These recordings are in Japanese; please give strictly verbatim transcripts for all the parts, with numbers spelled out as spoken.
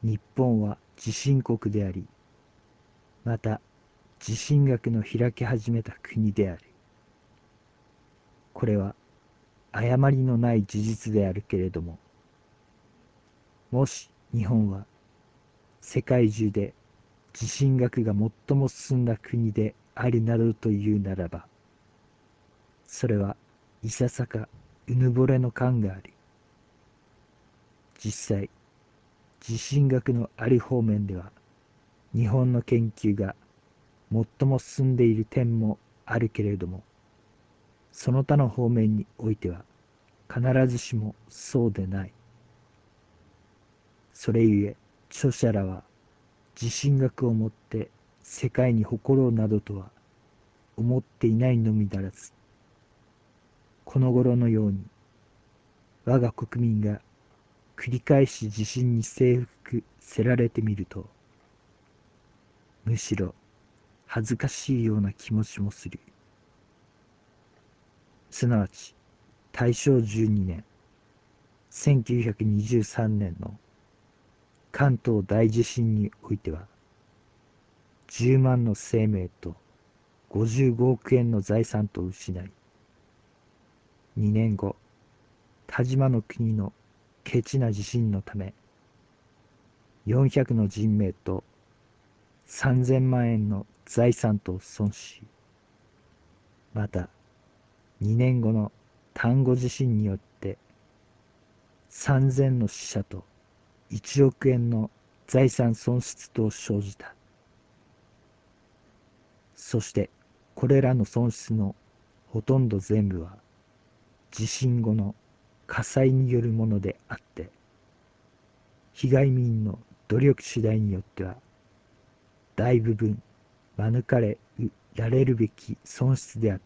日本は地震国であり、また地震学の開き始めた国である。これは誤りのない事実であるけれども、もし日本は世界中で地震学が最も進んだ国であるなどというならば、それはいささかうぬぼれの感がある。実際、地震学のある方面では、日本の研究が最も進んでいる点もあるけれども、その他の方面においては必ずしもそうでない。それゆえ著者らは地震学をもって世界に誇ろうなどとは思っていないのみならず、この頃のように我が国民が繰り返し地震に征服せられてみると、むしろ恥ずかしいような気持ちもする。すなわち大正じゅうにねん、せんきゅうひゃくにじゅうさんねんの関東大地震においては、じゅうまんの生命とごじゅうごおくえんの財産と失い、にねんご、田島の国のケチな地震のため、よんひゃくの人命とさんぜんまんえんの財産と損し、またにねんごの丹後地震によってさんぜんの死者といちおくえんの財産損失と生じた。そしてこれらの損失のほとんど全部は地震後の火災によるものであって、被害民の努力次第によっては大部分免れられるべき損失であった。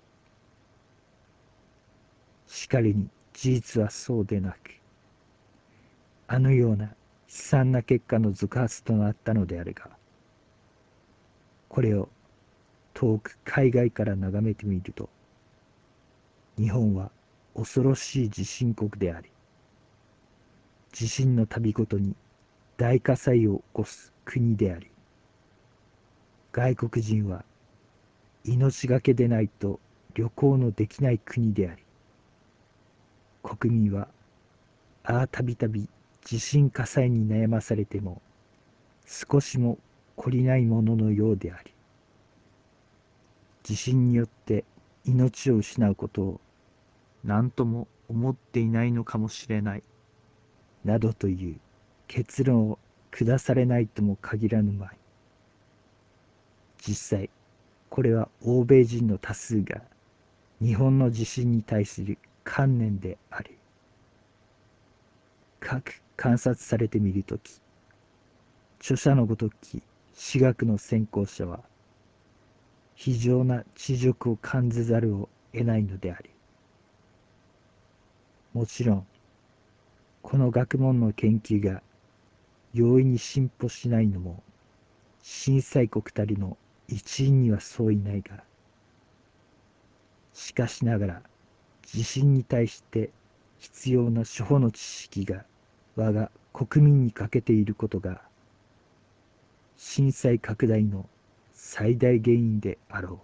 しかりに事実はそうでなく、あのような悲惨な結果の続発となったのであるが、これを遠く海外から眺めてみると、日本は恐ろしい地震国であり、地震の度ごとに大火災を起こす国であり、外国人は命がけでないと旅行のできない国であり、国民はああたびたび地震火災に悩まされても少しも懲りないもののようであり、地震によって命を失うことを何とも思っていないのかもしれないなどという結論を下されないとも限らぬまい。実際これは欧米人の多数が日本の地震に対する観念であり、各観察されてみるとき、著者のごとき私学の専攻者は非常な恥辱を感じざるを得ないのであり、もちろんこの学問の研究が容易に進歩しないのも震災国たりの一因には相違ないが、しかしながら地震に対して必要な初歩の知識が我が国民に欠けていることが震災拡大の最大原因であろう。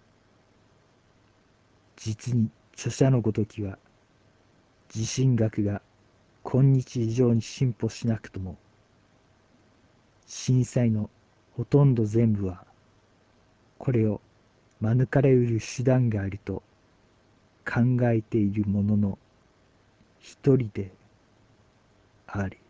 実に著者のごときは地震学が今日以上に進歩しなくとも、震災のほとんど全部はこれを免れうる手段があると考えているものの一人であり。